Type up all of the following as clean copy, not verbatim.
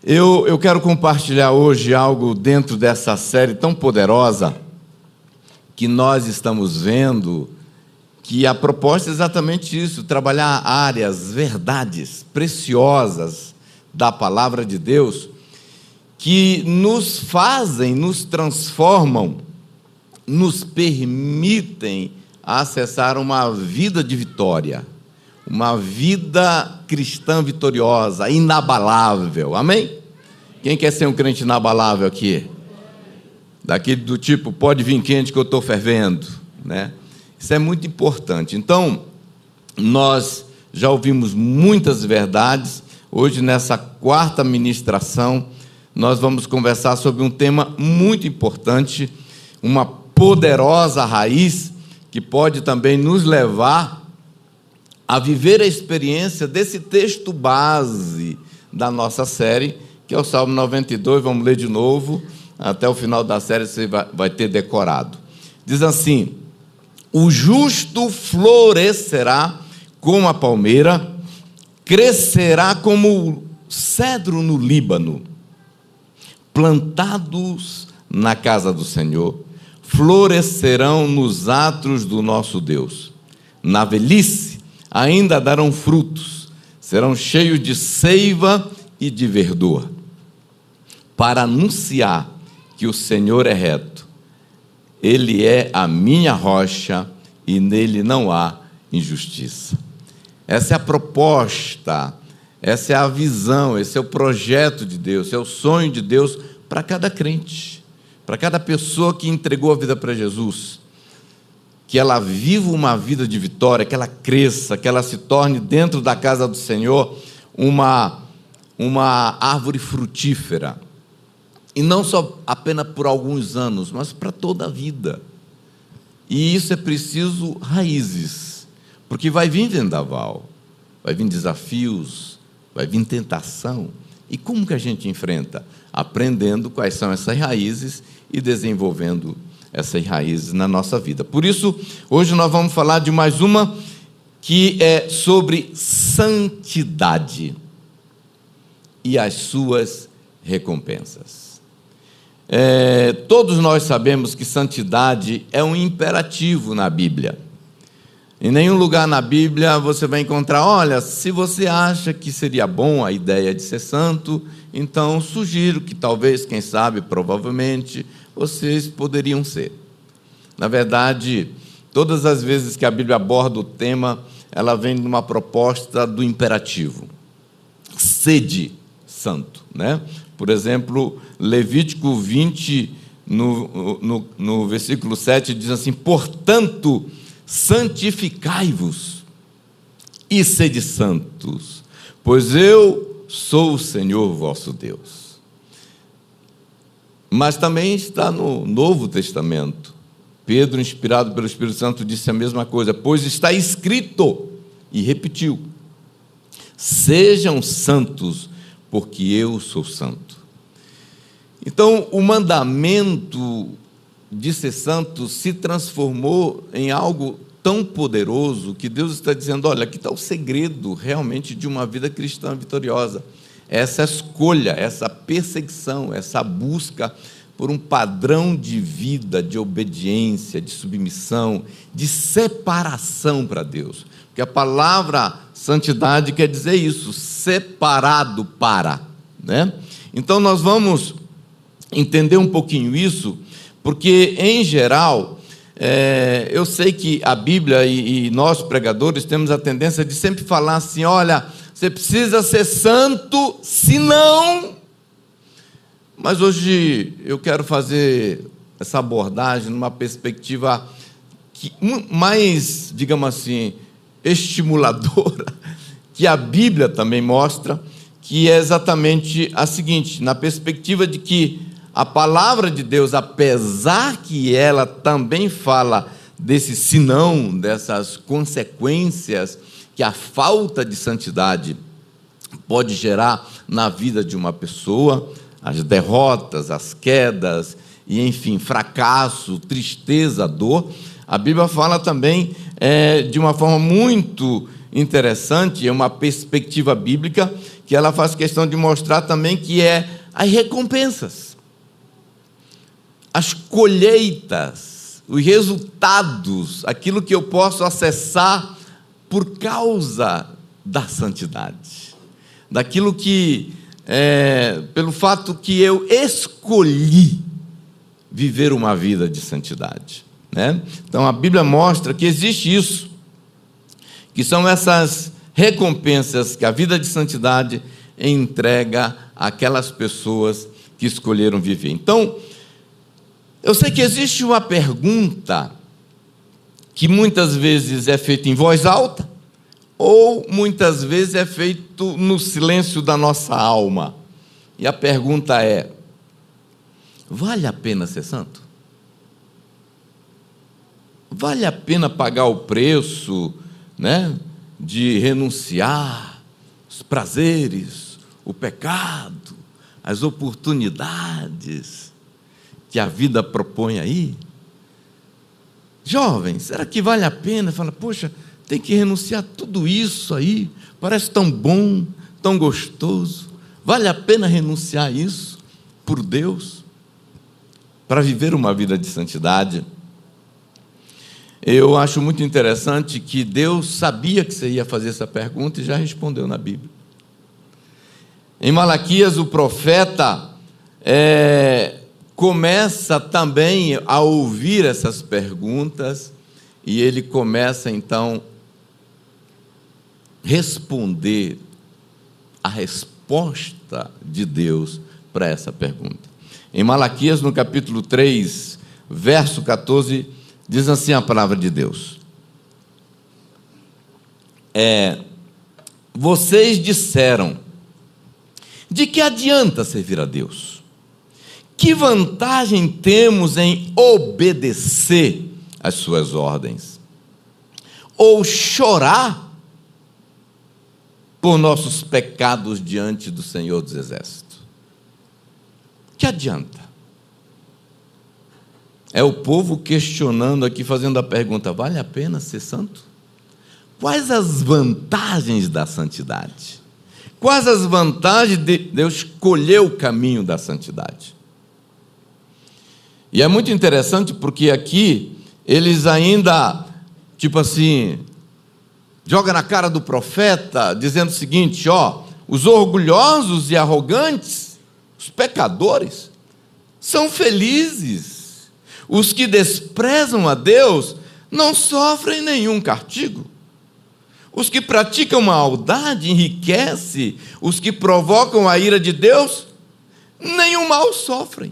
Eu quero compartilhar hoje algo dentro dessa série tão poderosa que nós estamos vendo, que a proposta é exatamente isso, trabalhar áreas, verdades preciosas da palavra de Deus, que nos fazem, nos transformam, nos permitem acessar uma vida de vitória, uma vida cristã vitoriosa, inabalável, amém? Quem quer ser um crente inabalável aqui? Daquele do tipo, pode vir quente que eu estou fervendo, né? Isso é muito importante. Então, nós já ouvimos muitas verdades. Hoje, nessa quarta ministração, nós vamos conversar sobre um tema muito importante, uma poderosa raiz que pode também nos levar a viver a experiência desse texto base da nossa série, que é o Salmo 92, vamos ler de novo, até o final da série você vai ter decorado. Diz assim: o justo florescerá como a palmeira, crescerá como o cedro no Líbano, plantados na casa do Senhor, florescerão nos atos do nosso Deus. Na velhice ainda darão frutos, serão cheios de seiva e de verdor, para anunciar que o Senhor é reto. Ele é a minha rocha e nele não há injustiça. Essa é a proposta, essa é a visão, esse é o projeto de Deus, esse é o sonho de Deus para cada crente, para cada pessoa que entregou a vida para Jesus. Que ela viva uma vida de vitória, que ela cresça, que ela se torne dentro da casa do Senhor uma árvore frutífera. E não só apenas por alguns anos, mas para toda a vida. E isso é preciso raízes, porque vai vir vendaval, vai vir desafios, vai vir tentação. E como que a gente enfrenta? Aprendendo quais são essas raízes e desenvolvendo essas raízes na nossa vida. Por isso, hoje nós vamos falar de mais uma que é sobre santidade e as suas recompensas. Todos nós sabemos que santidade é um imperativo na Bíblia. Em nenhum lugar na Bíblia você vai encontrar, olha, se você acha que seria bom a ideia de ser santo, então sugiro que talvez, quem sabe, provavelmente, vocês poderiam ser. Na verdade, todas as vezes que a Bíblia aborda o tema, ela vem numa proposta do imperativo. Sede santo, né? Por exemplo, Levítico 20, no versículo 7, diz assim: portanto, santificai-vos e sede santos, pois eu sou o Senhor vosso Deus. Mas também está no Novo Testamento. Pedro, inspirado pelo Espírito Santo, disse a mesma coisa, pois está escrito, e repetiu: sejam santos, porque eu sou santo. Então, o mandamento de ser santo se transformou em algo tão poderoso que Deus está dizendo, olha, aqui está o segredo realmente de uma vida cristã vitoriosa. Essa escolha, essa perseguição, essa busca por um padrão de vida, de obediência, de submissão, de separação para Deus. Porque a palavra santidade quer dizer isso, separado para, né? Então nós vamos entender um pouquinho isso, porque em geral, eu sei que a Bíblia e nós pregadores temos a tendência de sempre falar assim, olha, você precisa ser santo, senão... Mas hoje eu quero fazer essa abordagem numa perspectiva mais, digamos assim, estimuladora, que a Bíblia também mostra, que é exatamente a seguinte, na perspectiva de que a palavra de Deus, apesar que ela também fala desse senão, dessas consequências que a falta de santidade pode gerar na vida de uma pessoa, as derrotas, as quedas, e enfim, fracasso, tristeza, dor, a Bíblia fala também de uma forma muito interessante, é uma perspectiva bíblica, que ela faz questão de mostrar também que é as recompensas, as colheitas, os resultados, aquilo que eu posso acessar por causa da santidade, daquilo que, pelo fato que eu escolhi viver uma vida de santidade, né? Então a Bíblia mostra que existe isso, que são essas recompensas que a vida de santidade entrega àquelas pessoas que escolheram viver. Então, eu sei que existe uma pergunta que muitas vezes é feita em voz alta, ou muitas vezes é feito no silêncio da nossa alma. E a pergunta é: vale a pena ser santo? Vale a pena pagar o preço, né, de renunciar os prazeres, o pecado, as oportunidades que a vida propõe aí? Jovem, será que vale a pena? Fala, poxa, tem que renunciar tudo isso aí, parece tão bom, tão gostoso. Vale a pena renunciar a isso por Deus, para viver uma vida de santidade? Eu acho muito interessante que Deus sabia que você ia fazer essa pergunta e já respondeu na Bíblia. Em Malaquias, o profeta começa também a ouvir essas perguntas, e ele começa então responder a resposta de Deus para essa pergunta. Em Malaquias, no capítulo 3, verso 14, diz assim a palavra de Deus: vocês disseram, de que adianta servir a Deus? Que vantagem temos em obedecer às suas ordens? Ou chorar por nossos pecados diante do Senhor dos Exércitos? Que adianta? É o povo questionando aqui, fazendo a pergunta: vale a pena ser santo? Quais as vantagens da santidade? Quais as vantagens de Deus escolher o caminho da santidade? E é muito interessante porque aqui eles ainda, tipo assim, joga na cara do profeta, dizendo o seguinte: os orgulhosos e arrogantes, os pecadores, são felizes. Os que desprezam a Deus não sofrem nenhum castigo. Os que praticam maldade enriquecem. Os que provocam a ira de Deus, nenhum mal sofrem.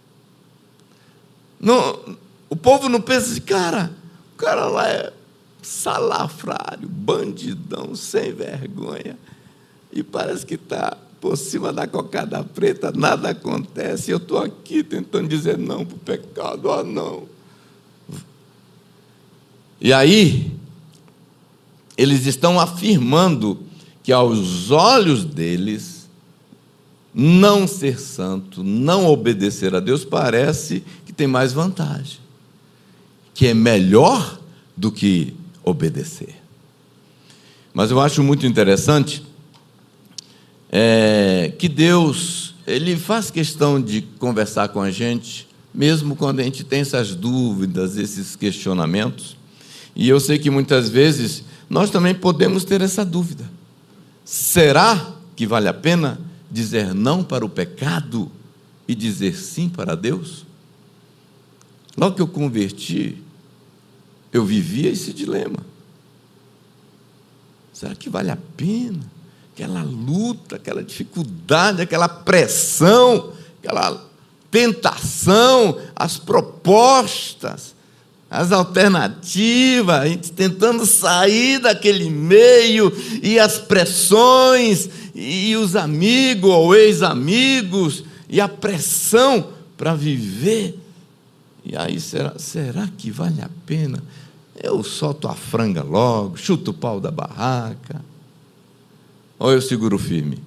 Não, o povo não pensa assim, o cara lá é salafrário, bandidão, sem vergonha, e parece que está por cima da cocada preta, nada acontece, eu estou aqui tentando dizer não para o pecado, não. E aí, eles estão afirmando que aos olhos deles, não ser santo, não obedecer a Deus, parece que tem mais vantagem, que é melhor do que obedecer. Mas eu acho muito interessante que Deus, Ele faz questão de conversar com a gente, mesmo quando a gente tem essas dúvidas, esses questionamentos. E eu sei que muitas vezes nós também podemos ter essa dúvida: será que vale a pena dizer não para o pecado e dizer sim para Deus? Logo que eu converti, eu vivia esse dilema. Será que vale a pena? Aquela luta, aquela dificuldade, aquela pressão, aquela tentação, as propostas, as alternativas, a gente tentando sair daquele meio, e as pressões, e os amigos ou ex-amigos, e a pressão para viver. E aí, será que vale a pena? Eu solto a franga logo, chuto o pau da barraca, ou eu seguro firme?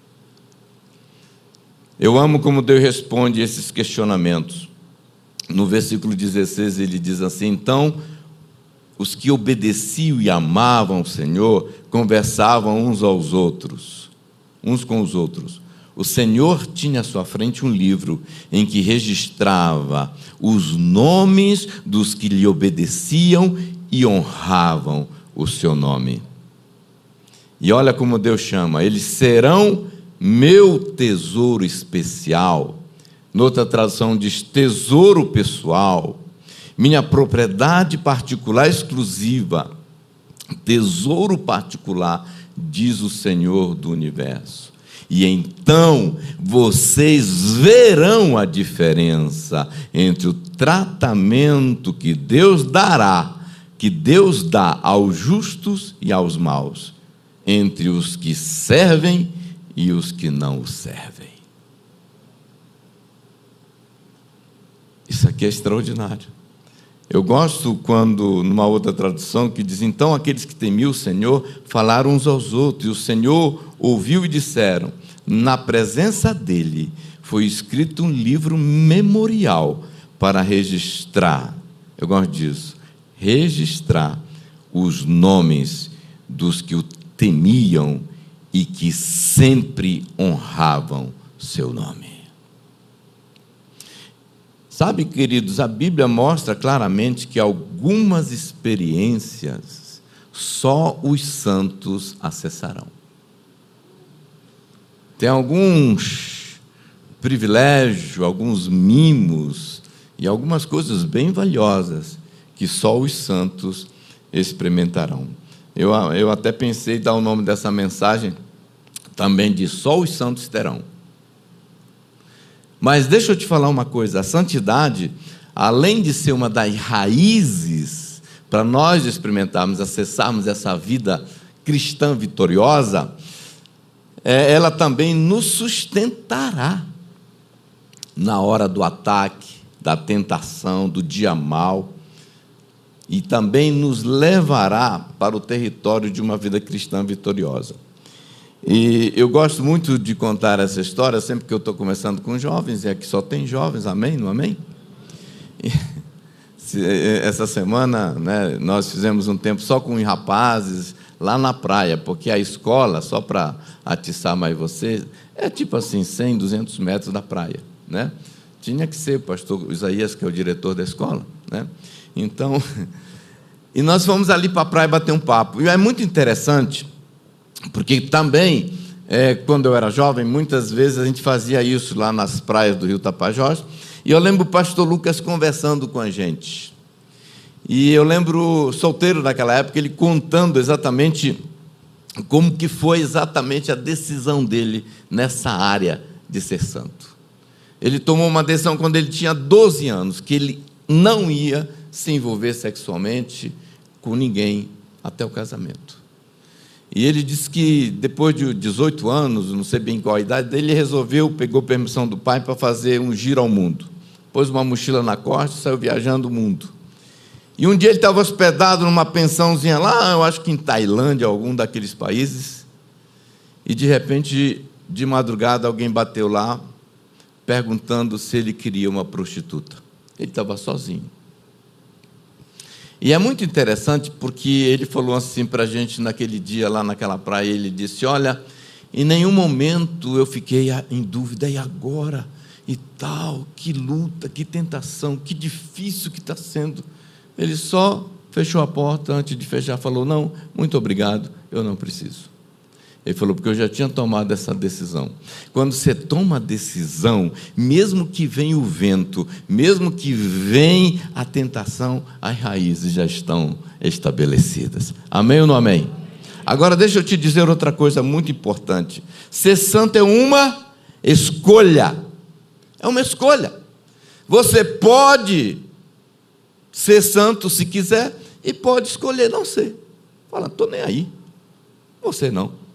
Eu amo como Deus responde esses questionamentos. No versículo 16 ele diz assim: então os que obedeciam e amavam o Senhor, conversavam uns com os outros. O Senhor tinha à sua frente um livro em que registrava os nomes dos que lhe obedeciam e honravam o seu nome. E olha como Deus chama: eles serão meu tesouro especial. Noutra tradução diz tesouro pessoal, minha propriedade particular exclusiva, tesouro particular, diz o Senhor do universo. E então vocês verão a diferença entre o tratamento que Deus dá aos justos e aos maus, entre os que servem e os que não o servem. Isso aqui é extraordinário. Eu gosto quando, numa outra tradução, que diz: então aqueles que temiam o Senhor falaram uns aos outros, e o Senhor ouviu e disseram: na presença dele foi escrito um livro memorial para registrar, eu gosto disso, registrar os nomes dos que o temiam e que sempre honravam seu nome. Sabe, queridos, a Bíblia mostra claramente que algumas experiências só os santos acessarão. Tem alguns privilégios, alguns mimos e algumas coisas bem valiosas que só os santos experimentarão. Eu até pensei em dar o nome dessa mensagem também de só os santos terão. Mas deixa eu te falar uma coisa: a santidade, além de ser uma das raízes para nós experimentarmos, acessarmos essa vida cristã vitoriosa, ela também nos sustentará na hora do ataque, da tentação, do dia mau, e também nos levará para o território de uma vida cristã vitoriosa. E eu gosto muito de contar essa história sempre que eu estou conversando com jovens, e aqui só tem jovens, amém? Não amém? E, essa semana, né, nós fizemos um tempo só com os rapazes lá na praia, porque a escola, só para atiçar mais vocês, é tipo assim, 100, 200 metros da praia, né? Tinha que ser o pastor Isaías, que é o diretor da escola, né? Então, e nós fomos ali para a praia bater um papo, e é muito interessante, porque também, quando eu era jovem, muitas vezes a gente fazia isso lá nas praias do Rio Tapajós, e eu lembro o pastor Lucas conversando com a gente. E eu lembro, solteiro naquela época, ele contando exatamente como que foi exatamente a decisão dele nessa área de ser santo. Ele tomou uma decisão quando ele tinha 12 anos, que ele não ia se envolver sexualmente com ninguém até o casamento. E ele disse que depois de 18 anos, não sei bem qual a idade dele, ele resolveu, pegou permissão do pai para fazer um giro ao mundo. Pôs uma mochila na costa e saiu viajando o mundo. E um dia ele estava hospedado numa pensãozinha lá, eu acho que em Tailândia, algum daqueles países, e de repente, de madrugada, alguém bateu lá, perguntando se ele queria uma prostituta. Ele estava sozinho. E é muito interessante porque ele falou assim para a gente naquele dia lá naquela praia, ele disse: olha, em nenhum momento eu fiquei em dúvida, e agora? E tal, que luta, que tentação, que difícil que está sendo. Ele só fechou a porta, antes de fechar falou: não, muito obrigado, eu não preciso. Ele falou: porque eu já tinha tomado essa decisão. Quando você toma a decisão, mesmo que venha o vento, mesmo que venha a tentação, as raízes já estão estabelecidas. Amém ou não amém? Agora deixa eu te dizer outra coisa muito importante. Ser santo é uma escolha. É uma escolha. Você pode ser santo se quiser, e pode escolher não ser. Fala: não estou nem aí. Você não.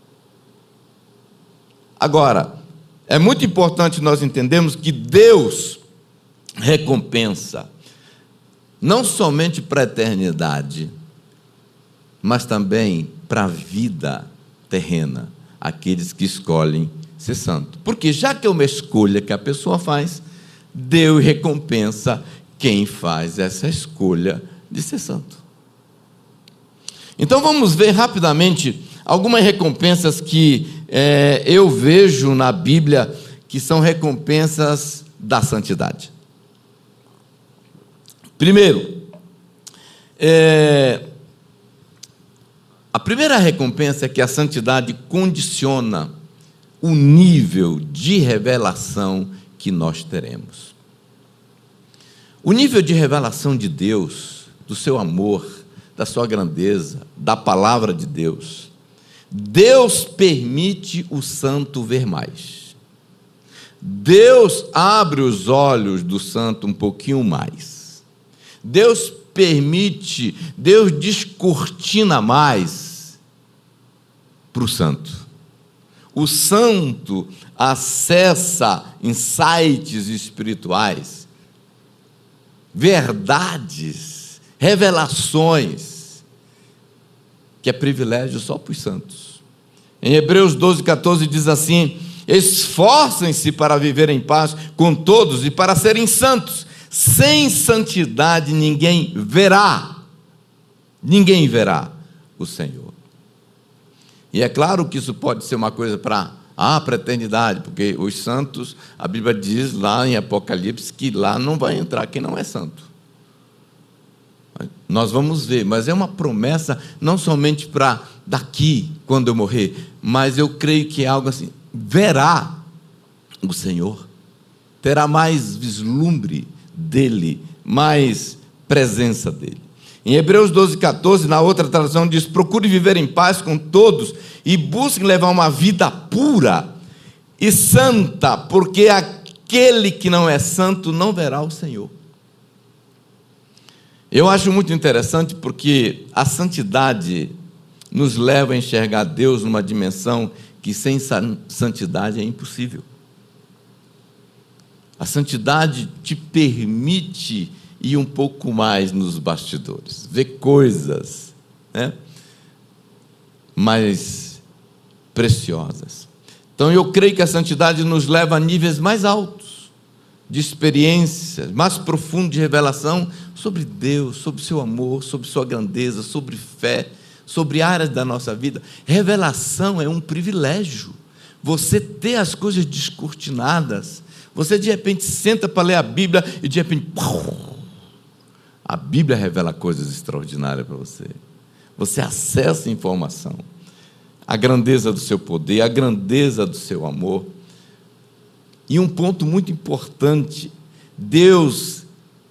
Agora, é muito importante nós entendermos que Deus recompensa, não somente para a eternidade, mas também para a vida terrena, aqueles que escolhem ser santo. Porque já que é uma escolha que a pessoa faz, Deus recompensa quem faz essa escolha de ser santo. Então vamos ver rapidamente algumas recompensas que eu vejo na Bíblia, que são recompensas da santidade. Primeiro, a primeira recompensa é que a santidade condiciona o nível de revelação que nós teremos. O nível de revelação de Deus, do seu amor, da sua grandeza, da palavra de Deus. Deus permite o santo ver mais. Deus abre os olhos do santo um pouquinho mais. Deus permite, Deus descortina mais para o santo. O santo acessa insights espirituais, verdades, revelações, que é privilégio só para os santos. Em Hebreus 12:14 diz assim: esforcem-se para viver em paz com todos e para serem santos. Sem santidade ninguém verá o Senhor. E é claro que isso pode ser uma coisa para a eternidade, porque os santos, a Bíblia diz lá em Apocalipse que lá não vai entrar quem não é santo. Nós vamos ver, mas é uma promessa não somente para daqui, quando eu morrer, mas eu creio que é algo assim: verá o Senhor, terá mais vislumbre dele, mais presença dele. Em Hebreus 12:14, na outra tradução diz: procure viver em paz com todos e busque levar uma vida pura e santa, porque aquele que não é santo não verá o Senhor. Eu acho muito interessante, porque a santidade nos leva a enxergar Deus numa dimensão que sem santidade é impossível. A santidade te permite ir um pouco mais nos bastidores, ver coisas, né, mais preciosas. Então eu creio que a santidade nos leva a níveis mais altos de experiência, mais profundo de revelação sobre Deus, sobre seu amor, sobre sua grandeza, sobre fé, sobre áreas da nossa vida. Revelação é um privilégio. Você ter as coisas descortinadas. Você de repente senta para ler a Bíblia e de repente a Bíblia revela coisas extraordinárias para você. Você acessa informação, a grandeza do seu poder, a grandeza do seu amor. E um ponto muito importante: Deus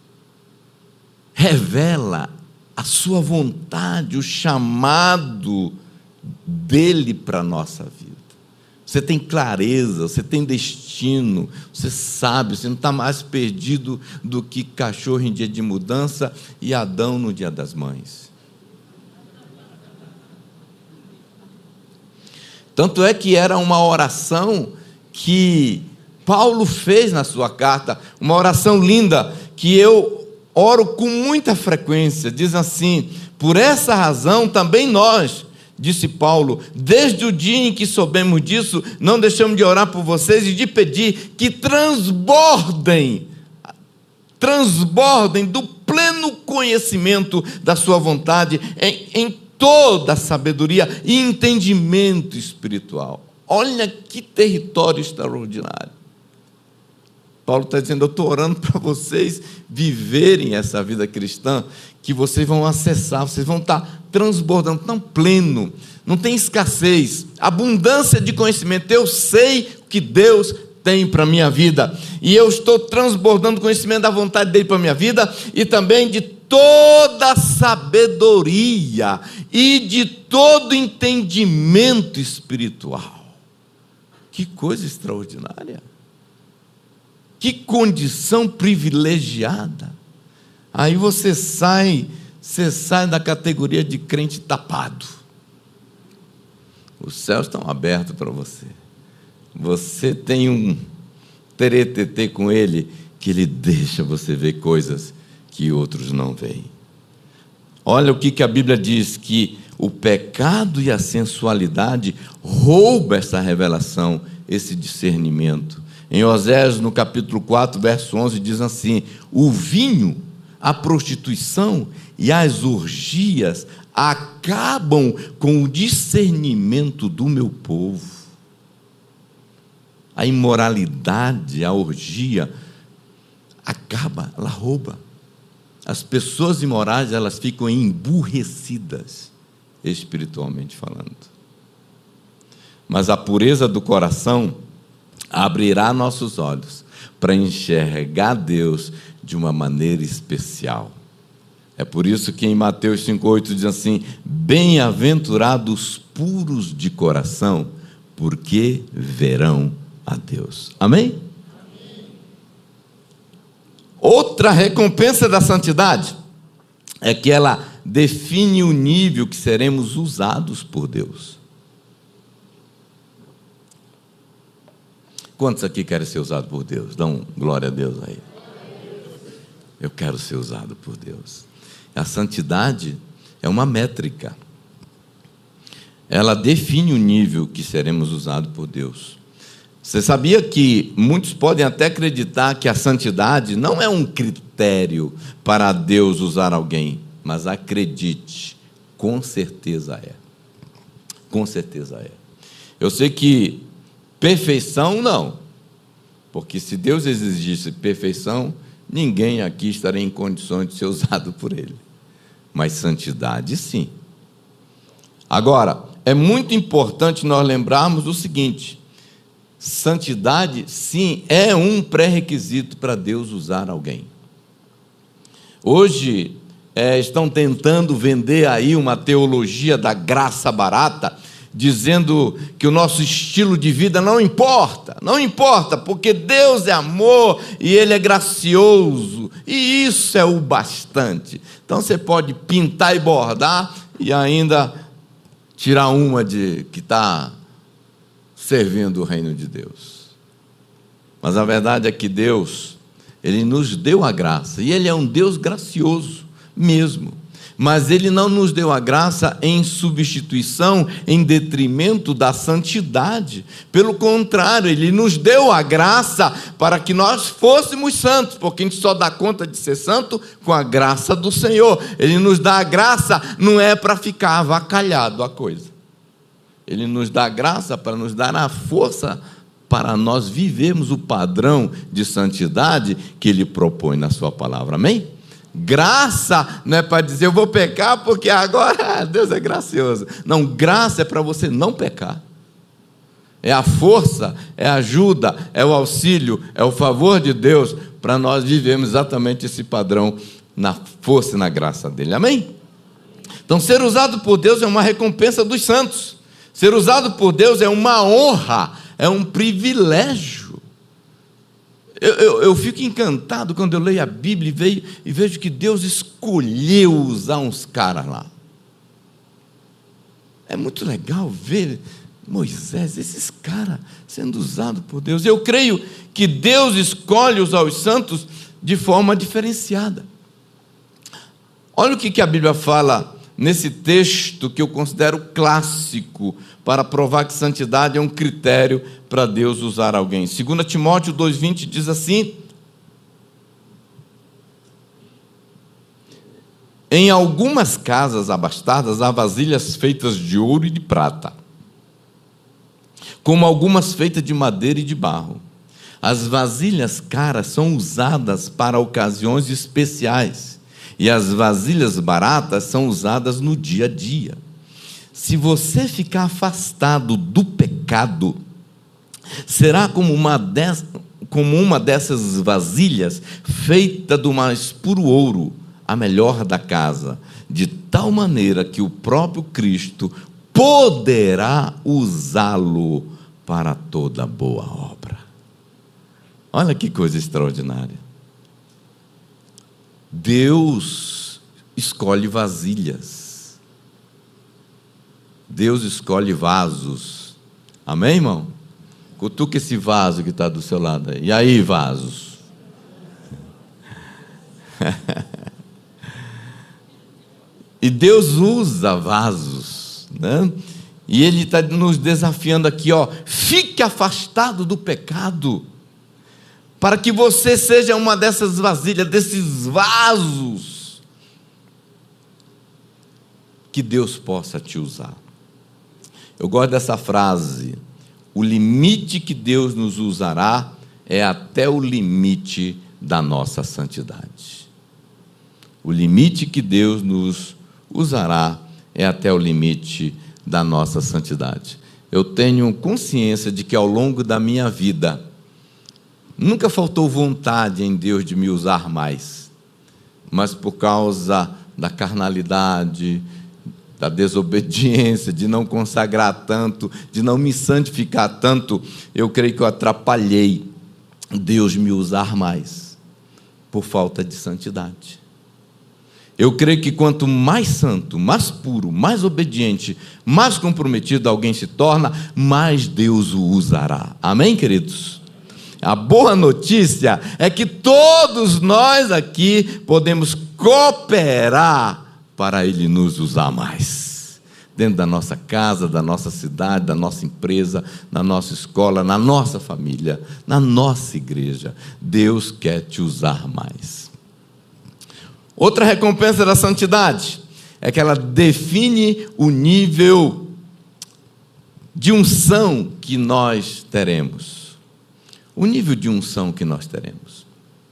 revela a sua vontade, o chamado dele para a nossa vida. Você tem clareza, você tem destino, você sabe, você não está mais perdido do que cachorro em dia de mudança e Adão no dia das mães. Tanto é que era uma oração que Paulo fez na sua carta, uma oração linda, que eu oro com muita frequência. Diz assim: por essa razão também nós, disse Paulo, desde o dia em que soubemos disso, não deixamos de orar por vocês e de pedir que transbordem do pleno conhecimento da sua vontade em toda a sabedoria e entendimento espiritual. Olha que território extraordinário. Paulo está dizendo: eu estou orando para vocês viverem essa vida cristã, que vocês vão acessar, vocês vão estar transbordando, tão pleno, não tem escassez, abundância de conhecimento. Eu sei o que Deus tem para a minha vida, e eu estou transbordando conhecimento da vontade dele para a minha vida, e também de toda sabedoria e de todo entendimento espiritual. Que coisa extraordinária! Que condição privilegiada! Aí você sai da categoria de crente tapado. Os céus estão abertos para você. Você tem um teretetê com ele, que ele deixa você ver coisas que outros não veem. Olha o que a Bíblia diz: que o pecado e a sensualidade roubam essa revelação, esse discernimento. Em Oséias, no capítulo 4, verso 11, diz assim: o vinho, a prostituição e as orgias acabam com o discernimento do meu povo. A imoralidade, a orgia, acaba, ela rouba. As pessoas imorais, elas ficam emburrecidas, espiritualmente falando. Mas a pureza do coração abrirá nossos olhos para enxergar Deus de uma maneira especial. É por isso que em Mateus 5,8 diz assim: bem-aventurados puros de coração, porque verão a Deus. Amém? Outra recompensa da santidade é que ela define o nível que seremos usados por Deus. Quantos aqui querem ser usados por Deus? Dão glória a Deus aí. Eu quero ser usado por Deus. A santidade é uma métrica. Ela define o nível que seremos usados por Deus. Você sabia que muitos podem até acreditar que a santidade não é um critério para Deus usar alguém, mas acredite, com certeza é. Com certeza é. Eu sei que perfeição não, porque se Deus exigisse perfeição, ninguém aqui estaria em condições de ser usado por Ele. Mas santidade, sim. Agora, é muito importante nós lembrarmos o seguinte: santidade, sim, é um pré-requisito para Deus usar alguém. Hoje, estão tentando vender aí uma teologia da graça barata, dizendo que o nosso estilo de vida não importa, porque Deus é amor e Ele é gracioso, e isso é o bastante. Então você pode pintar e bordar e ainda tirar uma de que está servindo o reino de Deus. Mas a verdade é que Deus, Ele nos deu a graça, e Ele é um Deus gracioso mesmo. Mas Ele não nos deu a graça em substituição, em detrimento da santidade. Pelo contrário, Ele nos deu a graça para que nós fôssemos santos, porque a gente só dá conta de ser santo com a graça do Senhor. Ele nos dá a graça, não é para ficar avacalhado a coisa. Ele nos dá a graça para nos dar a força para nós vivermos o padrão de santidade que Ele propõe na sua palavra. Amém? Graça não é para dizer eu vou pecar porque agora Deus é gracioso. Não, graça é para você não pecar. É a força, é a ajuda, é o auxílio, é o favor de Deus para nós vivermos exatamente esse padrão na força e na graça dEle. Amém? Então, ser usado por Deus é uma recompensa dos santos. Ser usado por Deus é uma honra, é um privilégio. Eu fico encantado quando eu leio a Bíblia e vejo que Deus escolheu usar uns caras lá. É muito legal ver Moisés, esses caras sendo usados por Deus. Eu creio que Deus escolhe usar os santos de forma diferenciada. Olha o que a Bíblia fala nesse texto que eu considero clássico para provar que santidade é um critério para Deus usar alguém. 2 Timóteo 2,20 diz assim: em algumas casas abastadas há vasilhas feitas de ouro e de prata, como algumas feitas de madeira e de barro. As vasilhas caras são usadas para ocasiões especiais, e as vasilhas baratas são usadas no dia a dia. Se você ficar afastado do pecado, será como uma dessas vasilhas feita do mais puro ouro, a melhor da casa, de tal maneira que o próprio Cristo poderá usá-lo para toda boa obra. Olha que coisa extraordinária. Deus escolhe vasilhas. Deus escolhe vasos. Amém, irmão? Cutuca esse vaso que está do seu lado aí. E aí, vasos? E Deus usa vasos, né? E Ele está nos desafiando aqui, ó, fique afastado do pecado, para que você seja uma dessas vasilhas, desses vasos. que Deus possa te usar. Eu gosto dessa frase: o limite que Deus nos usará é até o limite da nossa santidade. O limite que Deus nos usará é até o limite da nossa santidade. Eu tenho consciência de que ao longo da minha vida, nunca faltou vontade em Deus de me usar mais, mas por causa da carnalidade, da desobediência, de não consagrar tanto, de não me santificar tanto, eu creio que eu atrapalhei Deus me usar mais, por falta de santidade. Eu creio que quanto mais santo, mais puro, mais obediente, mais comprometido alguém se torna, mais Deus o usará. Amém, queridos? A boa notícia é que todos nós aqui podemos cooperar para Ele nos usar mais. Dentro da nossa casa, da nossa cidade, da nossa empresa, na nossa escola, na nossa família, na nossa igreja. Deus quer te usar mais. Outra recompensa da santidade é que ela define o nível de unção que nós teremos. O nível de unção que nós teremos.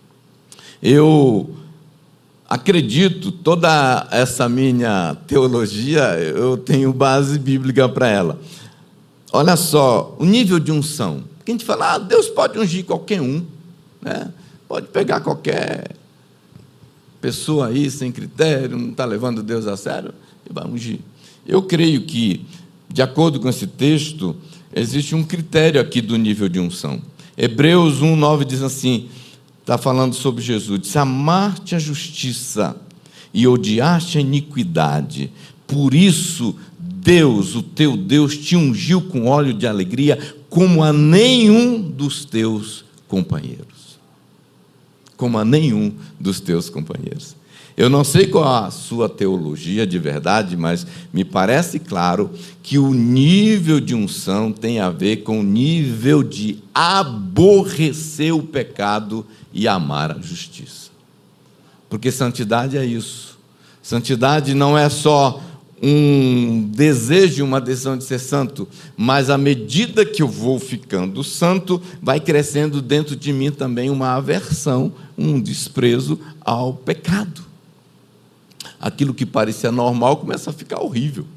Eu acredito, toda essa minha teologia, eu tenho base bíblica para ela. Olha só, o nível de unção. Porque a gente fala, Deus pode ungir qualquer um, né? Pode pegar qualquer pessoa aí sem critério, não está levando Deus a sério, e vai ungir. Eu creio que, de acordo com esse texto, existe um critério aqui do nível de unção. Hebreus 1:9 diz assim, está falando sobre Jesus, diz: amar-te a justiça e odiar-te a iniquidade, por isso Deus, o teu Deus, te ungiu com óleo de alegria, como a nenhum dos teus companheiros. Como a nenhum dos teus companheiros. Eu não sei qual a sua teologia de verdade, mas me parece claro que o nível de unção tem a ver com o nível de aborrecer o pecado e amar a justiça. Porque santidade é isso. Santidade não é só um desejo, uma decisão de ser santo, mas à medida que eu vou ficando santo, vai crescendo dentro de mim também uma aversão, um desprezo ao pecado. Aquilo que parecia normal começa a ficar horrível.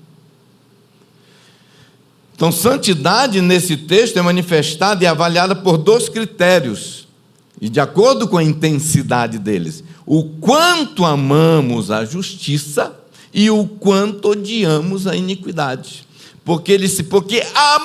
Então, santidade nesse texto é manifestada e avaliada por 2 critérios, e de acordo com a intensidade deles: o quanto amamos a justiça e o quanto odiamos a iniquidade. Porque ele disse: porque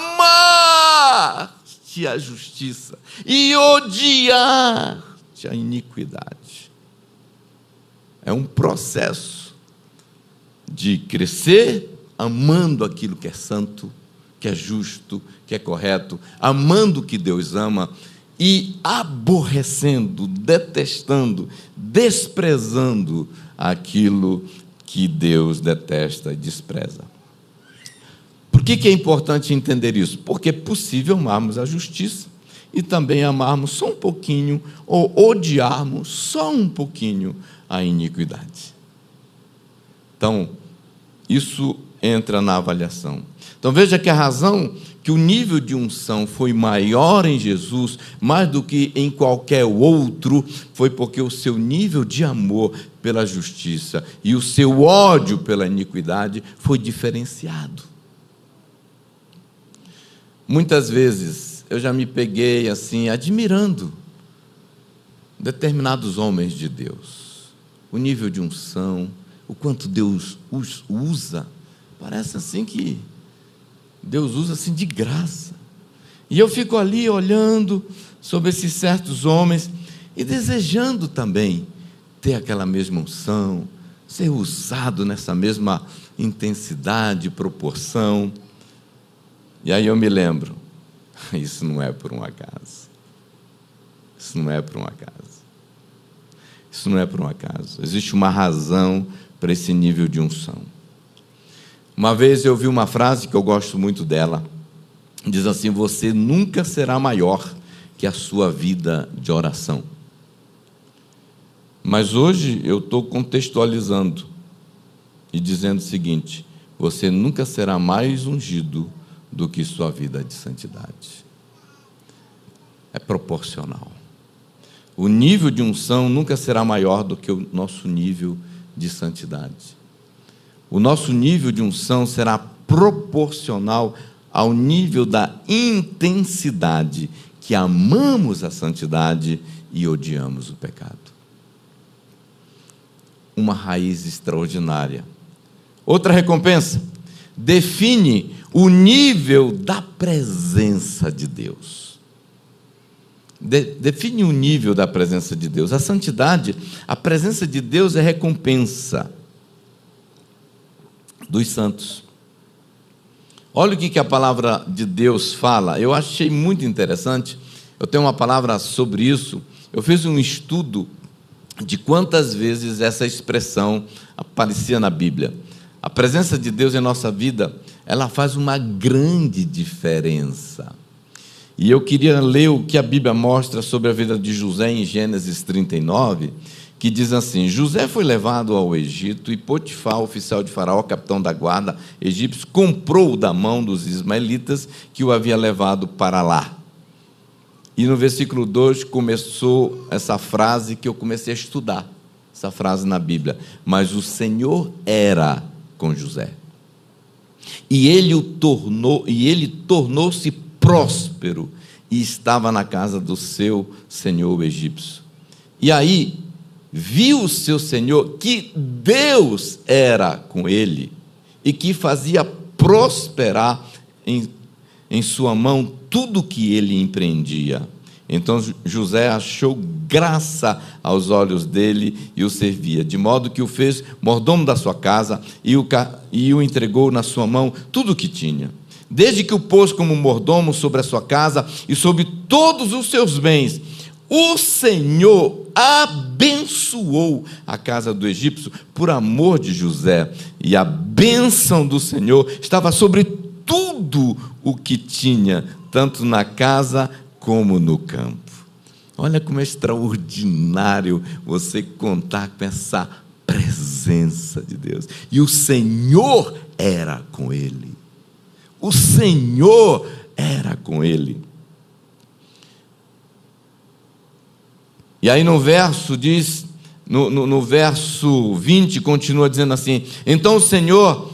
amar-te a justiça e odiar-te a iniquidade. É um processo de crescer amando aquilo que é santo, que é justo, que é correto, amando o que Deus ama e aborrecendo, detestando, desprezando aquilo que Deus detesta e despreza. Por que é importante entender isso? Porque é possível amarmos a justiça e também amarmos só um pouquinho, ou odiarmos só um pouquinho a iniquidade. Então, isso entra na avaliação. Então veja que a razão que o nível de unção foi maior em Jesus, mais do que em qualquer outro, foi porque o seu nível de amor pela justiça e o seu ódio pela iniquidade foi diferenciado. Muitas vezes eu já me peguei assim, admirando determinados homens de Deus, o nível de unção, o quanto Deus os usa, parece assim que Deus usa assim de graça. E eu fico ali olhando sobre esses certos homens e desejando também ter aquela mesma unção, ser usado nessa mesma intensidade, proporção. E aí eu me lembro, isso não é por um acaso. Isso não é por um acaso. Isso não é por um acaso. Existe uma razão para esse nível de unção. Uma vez eu vi uma frase que eu gosto muito dela, diz assim: você nunca será maior que a sua vida de oração. Mas hoje eu estou contextualizando e dizendo o seguinte: você nunca será mais ungido do que sua vida de santidade. É proporcional. O nível de unção nunca será maior do que o nosso nível de santidade. O nosso nível de unção será proporcional ao nível da intensidade que amamos a santidade e odiamos o pecado. Uma raiz extraordinária. Outra recompensa: define o nível da presença de Deus. Define o nível da presença de Deus. A santidade, a presença de Deus é recompensa dos santos. Olha o que a palavra de Deus fala. Eu achei muito interessante. Eu tenho uma palavra sobre isso. Eu fiz um estudo de quantas vezes essa expressão aparecia na Bíblia. A presença de Deus em nossa vida, ela faz uma grande diferença. E eu queria ler o que a Bíblia mostra sobre a vida de José em Gênesis 39, que diz assim: José foi levado ao Egito e Potifar, oficial de Faraó, capitão da guarda egípcio, comprou-o da mão dos ismaelitas que o havia levado para lá. E no versículo 2 começou essa frase que eu comecei a estudar, essa frase na Bíblia: mas o Senhor era com José, e ele tornou-se próspero, e estava na casa do seu senhor egípcio. E aí viu o seu senhor que Deus era com ele e que fazia prosperar em sua mão tudo que ele empreendia. Então José achou graça aos olhos dele e o servia, de modo que o fez mordomo da sua casa e o entregou na sua mão tudo o que tinha. Desde que o pôs como mordomo sobre a sua casa e sobre todos os seus bens, o Senhor abençoou a casa do egípcio por amor de José, e a bênção do Senhor estava sobre tudo o que tinha, tanto na casa como no campo. Olha como é extraordinário você contar com essa presença de Deus. E o Senhor era com ele. O Senhor era com ele. E aí no verso diz, no verso 20, continua dizendo assim: então o Senhor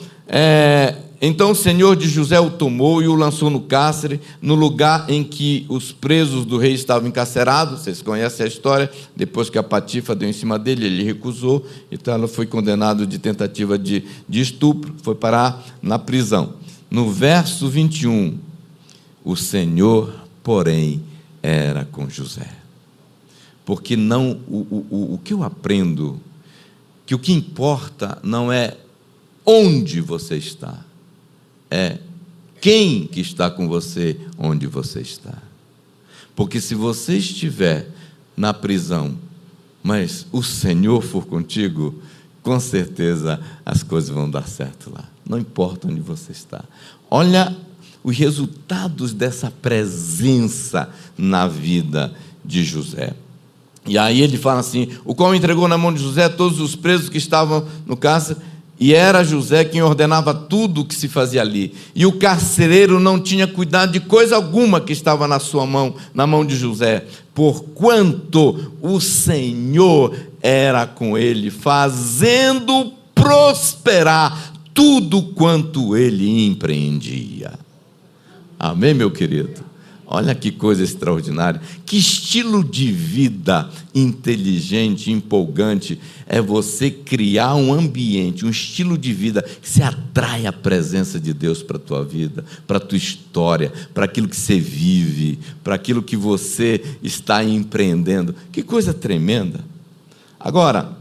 de José o tomou e o lançou no cárcere, no lugar em que os presos do rei estavam encarcerados. Vocês conhecem a história. Depois que a Patifa deu em cima dele, ele recusou, então ele foi condenado de tentativa de estupro, foi parar na prisão. No verso 21, o Senhor, porém, era com José. Porque o que eu aprendo, que o que importa não é onde você está, é quem que está com você onde você está. Porque se você estiver na prisão, mas o Senhor for contigo, com certeza as coisas vão dar certo lá. Não importa onde você está. Olha os resultados dessa presença na vida de José. E aí ele fala assim: o qual entregou na mão de José todos os presos que estavam no cárcere, e era José quem ordenava tudo o que se fazia ali. E o carcereiro não tinha cuidado de coisa alguma que estava na sua mão, na mão de José, porquanto o Senhor era com ele, fazendo prosperar tudo quanto ele empreendia. Amém, meu querido? Olha que coisa extraordinária. Que estilo de vida inteligente, empolgante é você criar um ambiente, um estilo de vida que se atrai a presença de Deus para a tua vida, para a tua história, para aquilo que você vive, para aquilo que você está empreendendo. Que coisa tremenda. Agora,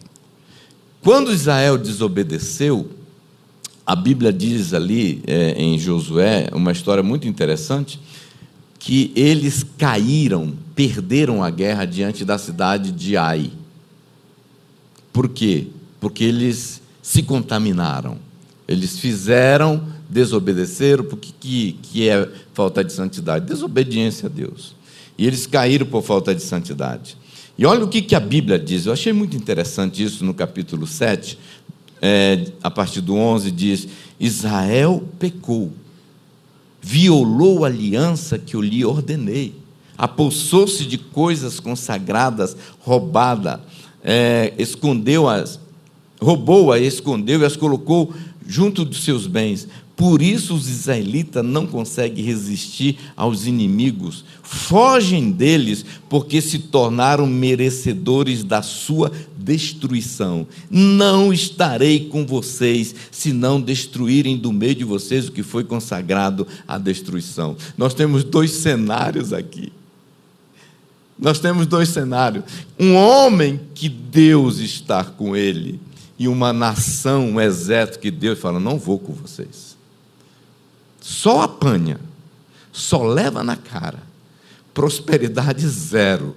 quando Israel desobedeceu, a Bíblia diz ali em Josué, uma história muito interessante, que eles caíram, perderam a guerra diante da cidade de Ai. Por quê? Porque eles se contaminaram. Eles desobedeceram, porque que é falta de santidade? Desobediência a Deus. E eles caíram por falta de santidade. E olha o que a Bíblia diz. Eu achei muito interessante isso no capítulo 7, a partir do 11, diz: Israel pecou, violou a aliança que eu lhe ordenei, apossou-se de coisas consagradas, roubou-as, escondeu e as colocou junto dos seus bens. Por isso os israelitas não conseguem resistir aos inimigos, fogem deles, porque se tornaram merecedores da sua destruição. Não estarei com vocês, se não destruírem do meio de vocês o que foi consagrado à destruição. Nós temos dois cenários aqui. Nós temos dois cenários. Um homem que Deus está com ele, e uma nação, um exército que Deus fala: não vou com vocês. Só apanha, só leva na cara, prosperidade zero.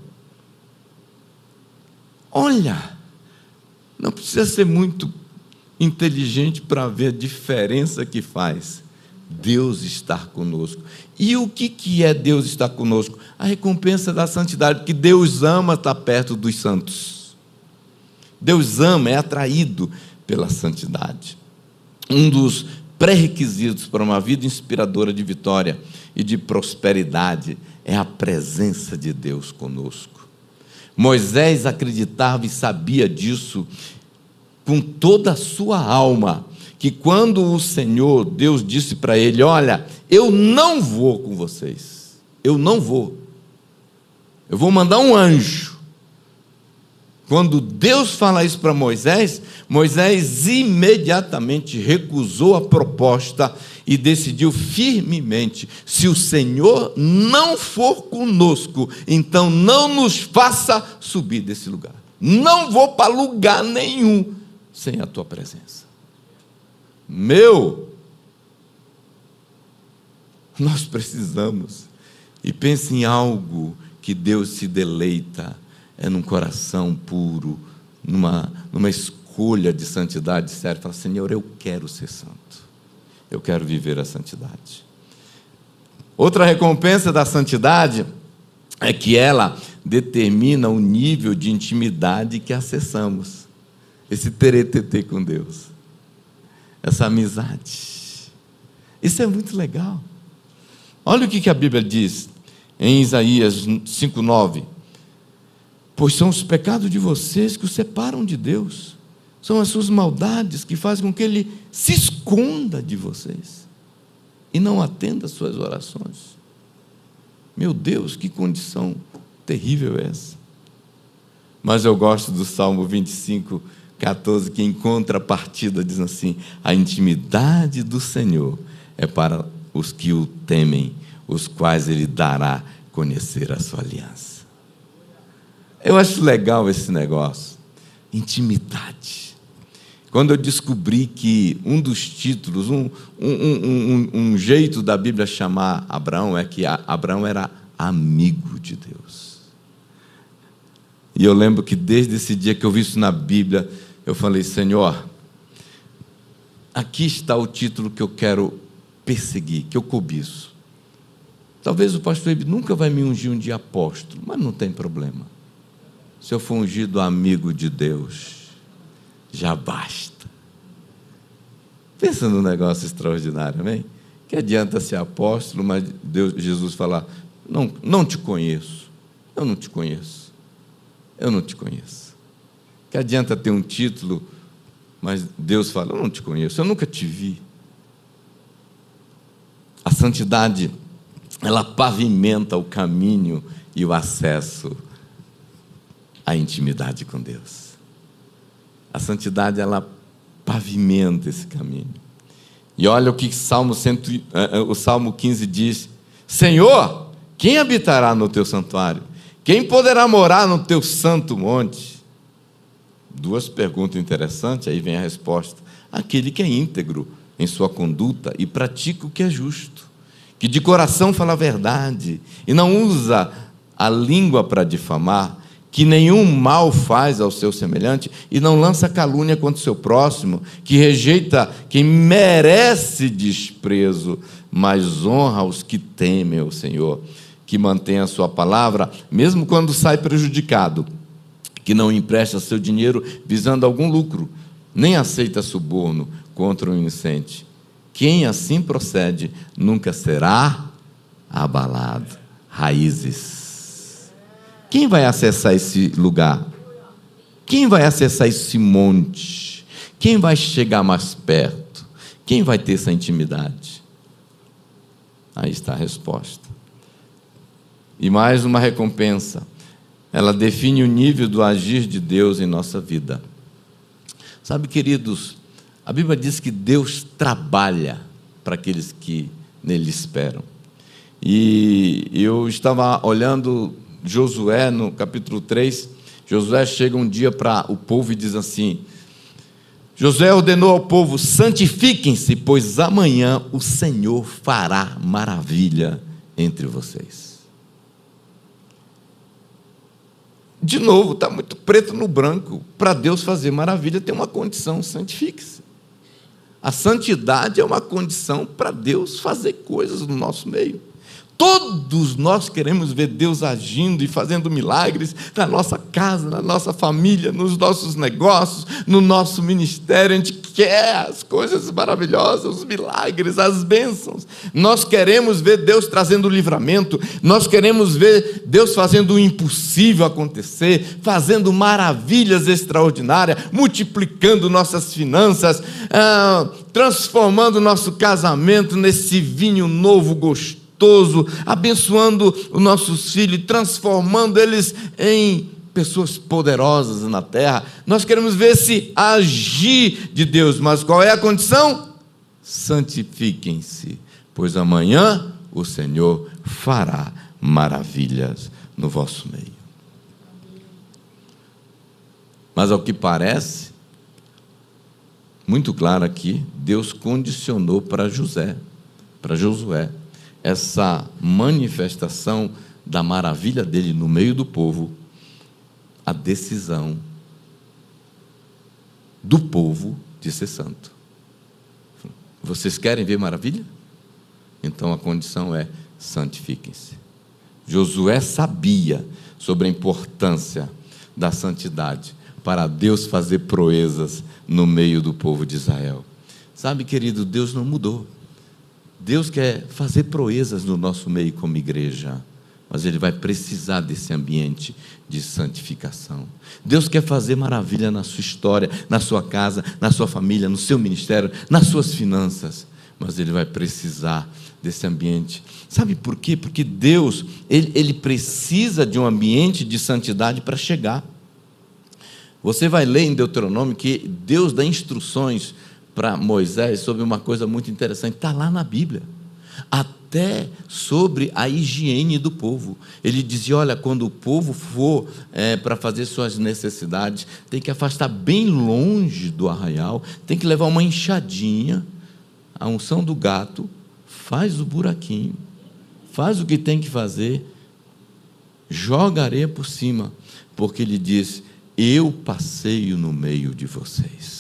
Olha, não precisa ser muito inteligente para ver a diferença que faz Deus estar conosco. E o que é Deus estar conosco? A recompensa da santidade, porque Deus ama estar perto dos santos. Deus ama, é atraído pela santidade. Um dos pré-requisitos para uma vida inspiradora de vitória e de prosperidade é a presença de Deus conosco. Moisés acreditava e sabia disso com toda a sua alma, que quando o Senhor, Deus disse para ele: olha, eu não vou com vocês, eu não vou, eu vou mandar um anjo. Quando Deus fala isso para Moisés, Moisés imediatamente recusou a proposta e decidiu firmemente: se o Senhor não for conosco, então não nos faça subir desse lugar. Não vou para lugar nenhum sem a tua presença. Nós precisamos, e pense em algo que Deus se deleita, é num coração puro, numa escolha de santidade séria. Fala: Senhor, eu quero ser santo, eu quero viver a santidade. Outra recompensa da santidade é que ela determina o nível de intimidade que acessamos. Esse teretetê com Deus, essa amizade, isso é muito legal. Olha o que a Bíblia diz em Isaías 5:9: pois são os pecados de vocês que o separam de Deus, são as suas maldades que fazem com que Ele se esconda de vocês e não atenda às suas orações. Meu Deus, que condição terrível é essa! Mas eu gosto do Salmo 25:14, que em contrapartida diz assim: a intimidade do Senhor é para os que o temem, os quais Ele dará conhecer a sua aliança. Eu acho legal esse negócio, intimidade. Quando eu descobri que um dos títulos, um jeito da Bíblia chamar Abraão é que Abraão era amigo de Deus. E eu lembro que desde esse dia que eu vi isso na Bíblia, eu falei: Senhor, aqui está o título que eu quero perseguir, que eu cobiço. Talvez o pastor Ibe nunca vai me ungir um dia apóstolo, mas não tem problema. Se eu for ungido amigo de Deus, já basta. Pensa num negócio extraordinário, amém? Que adianta ser apóstolo, mas Jesus falar: não te conheço, eu não te conheço, eu não te conheço. Que adianta ter um título, mas Deus fala: eu não te conheço, eu nunca te vi. A santidade, ela pavimenta o caminho e o acesso à intimidade com Deus. A santidade, ela pavimenta esse caminho. E olha o que o Salmo 15 diz: Senhor, quem habitará no teu santuário? Quem poderá morar no teu santo monte? Duas perguntas interessantes, aí vem a resposta: aquele que é íntegro em sua conduta e pratica o que é justo, que de coração fala a verdade e não usa a língua para difamar, que nenhum mal faz ao seu semelhante e não lança calúnia contra o seu próximo, que rejeita quem merece desprezo, mas honra os que temem o Senhor, que mantém a sua palavra, mesmo quando sai prejudicado, que não empresta seu dinheiro visando algum lucro, nem aceita suborno contra o inocente. Quem assim procede nunca será abalado. Raízes. Quem vai acessar esse lugar? Quem vai acessar esse monte? Quem vai chegar mais perto? Quem vai ter essa intimidade? Aí está a resposta. E mais uma recompensa. Ela define o nível do agir de Deus em nossa vida. Sabe, queridos, a Bíblia diz que Deus trabalha para aqueles que nele esperam. E eu estava olhando Josué no capítulo 3. Josué chega um dia para o povo e diz assim: Josué ordenou ao povo: santifiquem-se, pois amanhã o Senhor fará maravilha entre vocês. De novo, está muito preto no branco. Para Deus fazer maravilha tem uma condição: santifique-se. A santidade é uma condição para Deus fazer coisas no nosso meio. Todos nós queremos ver Deus agindo e fazendo milagres na nossa casa, na nossa família, nos nossos negócios, no nosso ministério. A gente quer as coisas maravilhosas, os milagres, as bênçãos. Nós queremos ver Deus trazendo livramento, nós queremos ver Deus fazendo o impossível acontecer, fazendo maravilhas extraordinárias, multiplicando nossas finanças, transformando nosso casamento nesse vinho novo, gostoso, abençoando os nossos filhos, transformando eles em pessoas poderosas na terra. Nós queremos ver esse agir de Deus, mas qual é a condição? Santifiquem-se, pois amanhã o Senhor fará maravilhas no vosso meio. Mas ao que parece, muito claro aqui, Deus condicionou para Josué essa manifestação da maravilha dele no meio do povo, a decisão do povo de ser santo. Vocês querem ver maravilha? Então a condição é: santifiquem-se. Josué sabia sobre a importância da santidade para Deus fazer proezas no meio do povo de Israel. Sabe, querido, Deus não mudou. Deus quer fazer proezas no nosso meio como igreja, mas Ele vai precisar desse ambiente de santificação. Deus quer fazer maravilha na sua história, na sua casa, na sua família, no seu ministério, nas suas finanças, mas Ele vai precisar desse ambiente. Sabe por quê? Porque Deus, Ele precisa de um ambiente de santidade para chegar. Você vai ler em Deuteronômio que Deus dá instruções para Moisés sobre uma coisa muito interessante, está lá na Bíblia, até sobre a higiene do povo. Ele dizia: olha, quando o povo for para fazer suas necessidades, tem que afastar bem longe do arraial, tem que levar uma enxadinha, a unção do gato, faz o buraquinho, faz o que tem que fazer, joga areia por cima, porque ele diz: eu passeio no meio de vocês.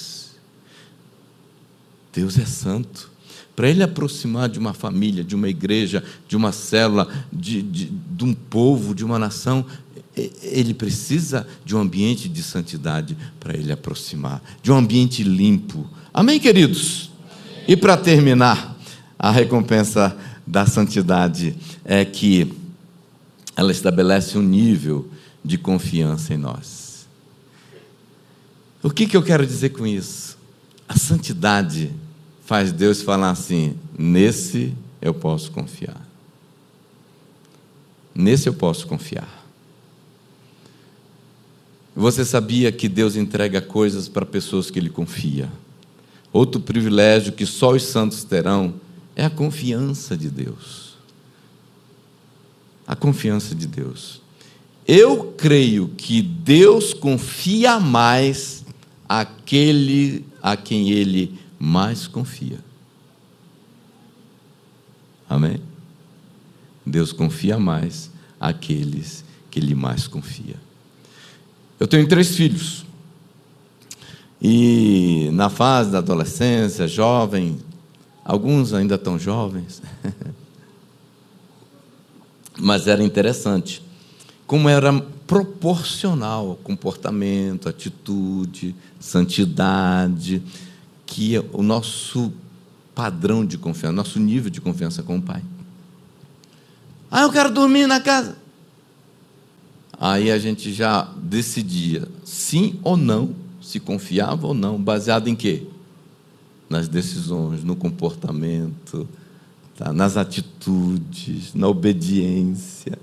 Deus é santo. Para Ele aproximar de uma família, de uma igreja, de uma célula, de um povo, de uma nação, Ele precisa de um ambiente de santidade para Ele aproximar, de um ambiente limpo. Amém, queridos? Amém. E para terminar, a recompensa da santidade é que ela estabelece um nível de confiança em nós. O que eu quero dizer com isso? A santidade faz Deus falar assim: nesse eu posso confiar. Nesse eu posso confiar. Você sabia que Deus entrega coisas para pessoas que Ele confia? Outro privilégio que só os santos terão é a confiança de Deus. A confiança de Deus. Eu creio que Deus confia mais aquele a quem Ele mais confia. Amém? Deus confia mais àqueles que Ele mais confia. Eu tenho 3 filhos. E na fase da adolescência, jovem, alguns ainda tão jovens, mas era interessante como era proporcional ao comportamento, atitude, santidade, que é o nosso padrão de confiança, nosso nível de confiança com o Pai. Eu quero dormir na casa. Aí a gente já decidia sim ou não, se confiava ou não, baseado em quê? Nas decisões, no comportamento, tá? Nas atitudes, na obediência.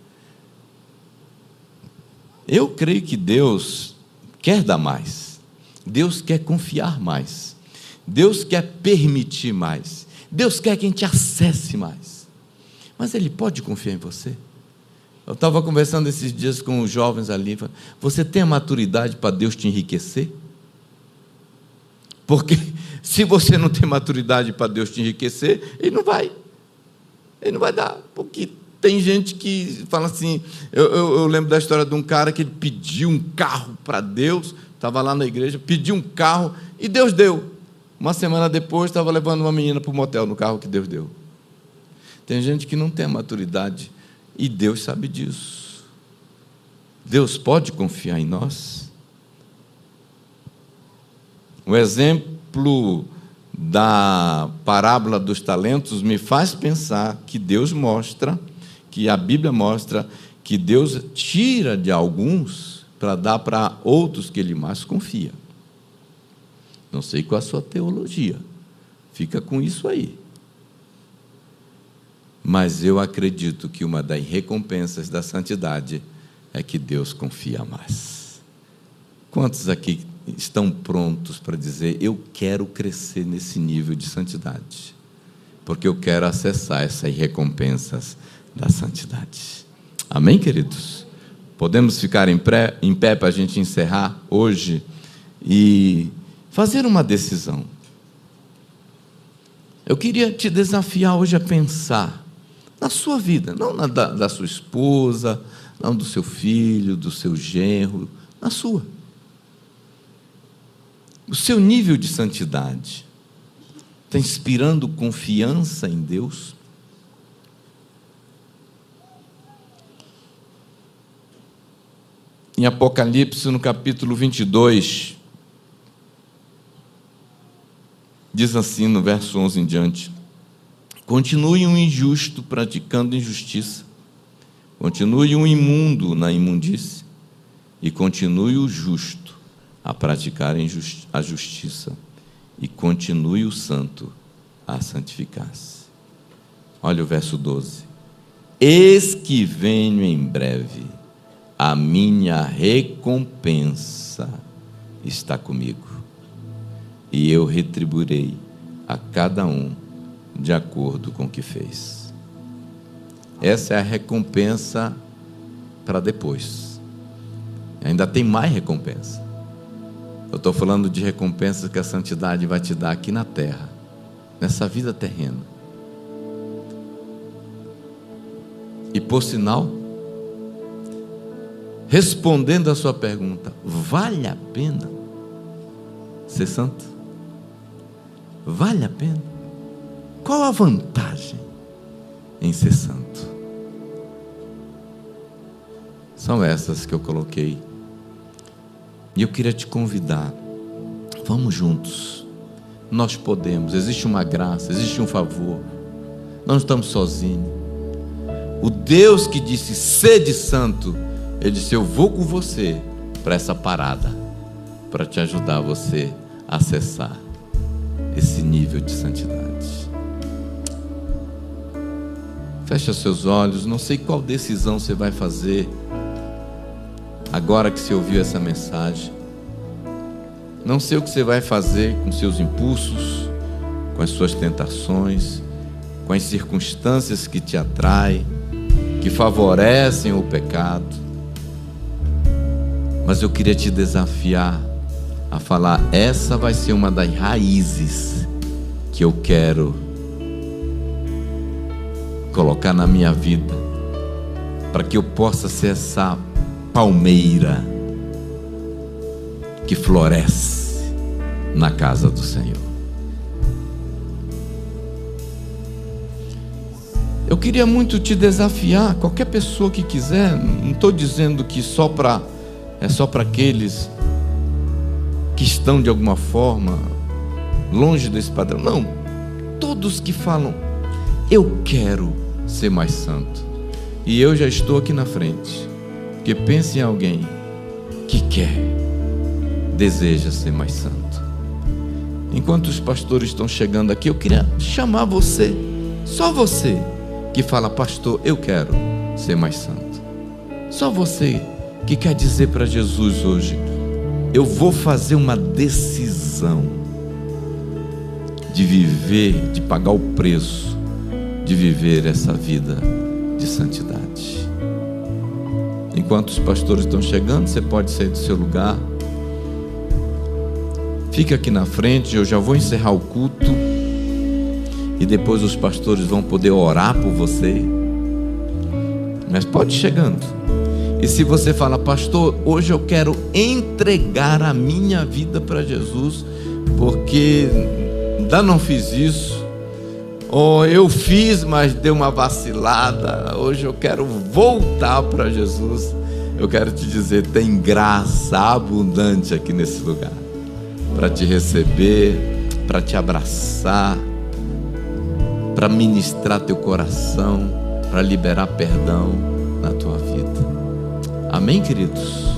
Eu creio que Deus quer dar mais, Deus quer confiar mais, Deus quer permitir mais, Deus quer que a gente acesse mais, mas Ele pode confiar em você? Eu estava conversando esses dias com os jovens ali, você tem a maturidade para Deus te enriquecer? Porque se você não tem maturidade para Deus te enriquecer, Ele não vai dar, porque tem gente que fala assim, eu lembro da história de um cara que ele pediu um carro para Deus, estava lá na igreja, pediu um carro e Deus deu. Uma semana depois estava levando uma menina para o motel no carro que Deus deu. Tem gente que não tem a maturidade e Deus sabe disso. Deus pode confiar em nós? O exemplo da parábola dos talentos me faz pensar que Deus mostra, que a Bíblia mostra, que Deus tira de alguns para dar para outros que Ele mais confia. Não sei qual a sua teologia, fica com isso aí. Mas eu acredito que uma das recompensas da santidade é que Deus confia mais. Quantos aqui estão prontos para dizer, eu quero crescer nesse nível de santidade, porque eu quero acessar essas recompensas da santidade? Amém, queridos? Podemos ficar em pé para a gente encerrar hoje e fazer uma decisão. Eu queria te desafiar hoje a pensar na sua vida, não na da sua esposa, não do seu filho, do seu genro, na sua. O seu nível de santidade está inspirando confiança em Deus? Em Apocalipse, no capítulo 22, diz assim, no verso 11 em diante: continue um injusto praticando injustiça, continue um imundo na imundície, e continue o justo a praticar a justiça, e continue o santo a santificar-se. Olha o verso 12: eis que venho em breve, a minha recompensa está comigo, e eu retribuirei a cada um de acordo com o que fez. Essa é a recompensa para depois. Ainda tem mais recompensa. Eu estou falando de recompensas que a santidade vai te dar aqui na terra, nessa vida terrena. E por sinal, respondendo a sua pergunta, vale a pena ser santo? Vale a pena? Qual a vantagem em ser santo? São essas que eu coloquei. E eu queria te convidar, vamos juntos, nós podemos, existe uma graça, existe um favor, não estamos sozinhos. O Deus que disse, sede santo, Ele disse, eu vou com você para essa parada, para te ajudar você a acessar esse nível de santidade. Fecha seus olhos, não sei qual decisão você vai fazer agora que você ouviu essa mensagem. Não sei o que você vai fazer com seus impulsos, com as suas tentações, com as circunstâncias que te atraem, que favorecem o pecado. Mas eu queria te desafiar a falar, essa vai ser uma das raízes que eu quero colocar na minha vida, para que eu possa ser essa palmeira que floresce na casa do Senhor. Eu queria muito te desafiar, qualquer pessoa que quiser, não estou dizendo que é só para aqueles que estão de alguma forma longe desse padrão. Não, todos que falam, eu quero ser mais santo. E eu já estou aqui na frente, porque pense em alguém que deseja ser mais santo. Enquanto os pastores estão chegando aqui, eu queria chamar você, só você, que fala, pastor, eu quero ser mais santo. Só você que quer dizer para Jesus hoje, eu vou fazer uma decisão de viver, de pagar o preço, de viver essa vida de santidade. Enquanto os pastores estão chegando, você pode sair do seu lugar, fica aqui na frente, eu já vou encerrar o culto, e depois os pastores vão poder orar por você, mas pode ir chegando. E se você fala, pastor, hoje eu quero entregar a minha vida para Jesus, porque ainda não fiz isso, ou eu fiz, mas deu uma vacilada, hoje eu quero voltar para Jesus, eu quero te dizer, tem graça abundante aqui nesse lugar, para te receber, para te abraçar, para ministrar teu coração, para liberar perdão na tua vida. Amém, queridos?